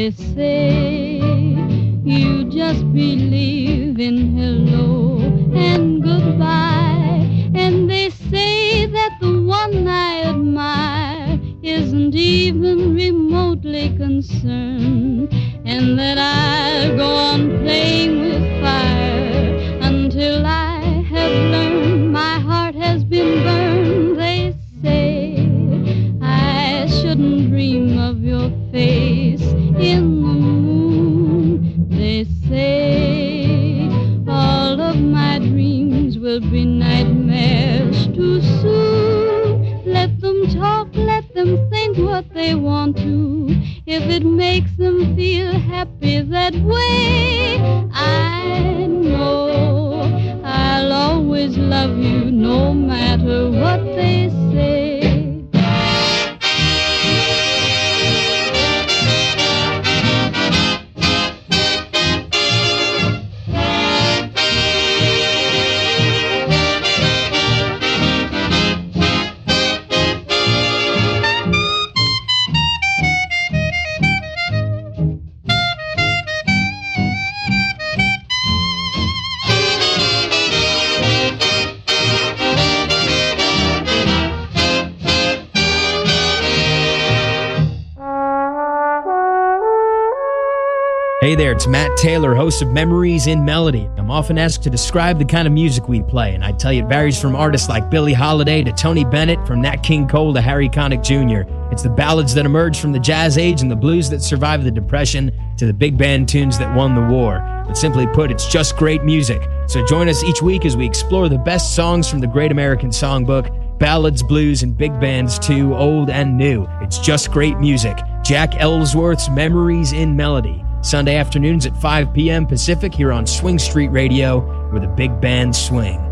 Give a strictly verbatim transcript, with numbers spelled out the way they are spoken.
They say you just believe in hello and goodbye, and they say that the one I admire isn't even remotely concerned, and that I'll go on playing with fire until I have learned my heart has been burned. They say I shouldn't dream of your face in the moon. They say all of my dreams will be nightmares too soon. Let them talk, let them think what they want to. If it makes them feel happy that way, I know I'll always love you no matter what they say. Hey there, it's Matt Taylor, host of Memories in Melody. I'm often asked to describe the kind of music we play, and I tell you it varies from artists like Billie Holiday to Tony Bennett, from Nat King Cole to Harry Connick Junior It's the ballads that emerged from the jazz age and the blues that survived the Depression to the big band tunes that won the war. But simply put, it's just great music. So join us each week as we explore the best songs from the Great American Songbook, ballads, blues, and big bands too, old and new. It's just great music. Jack Ellsworth's Memories in Melody. Sunday afternoons at five p.m. Pacific here on Swing Street Radio, where the big bands swing.